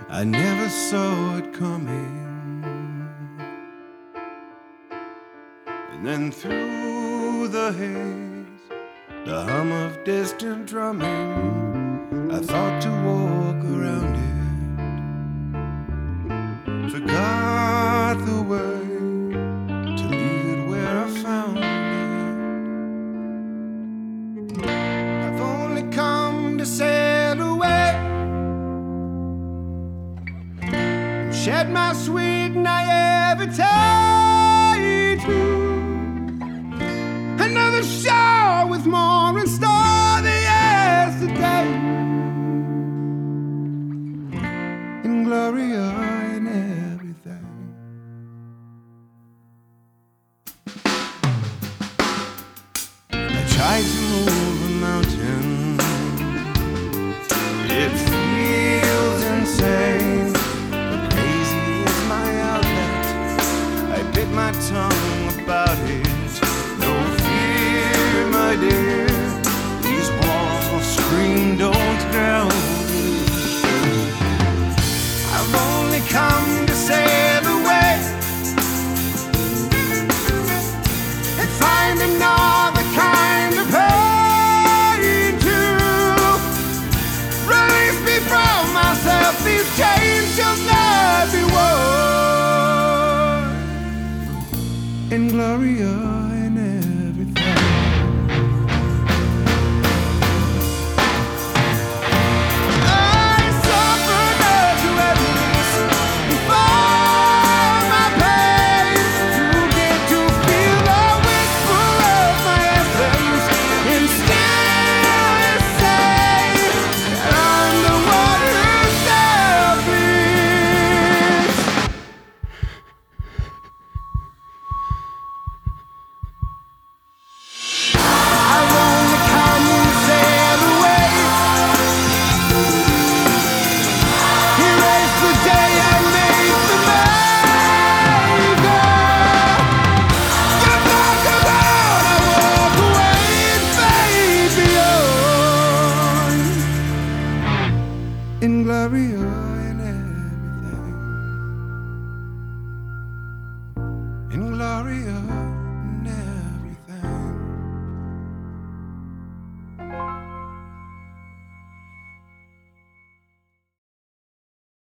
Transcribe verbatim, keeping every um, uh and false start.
I never saw it coming. And then through the haze, the hum of distant drumming, I thought to walk around it. Forgot the way to leave it where I found it. I've only come to sail away, shed my sweet naivete to another shore with more in store than yesterday. In Gloria and everything. I tried to move a mountain. It feels insane, but crazy is my outlet. I bit my tongue about it. No fear, my dear, these walls scream, don't growl. I've only come to sail away and find another kind of pain to release me from myself. These chains shall not be worn. In Gloria and everything. In Gloria and everything. In Gloria.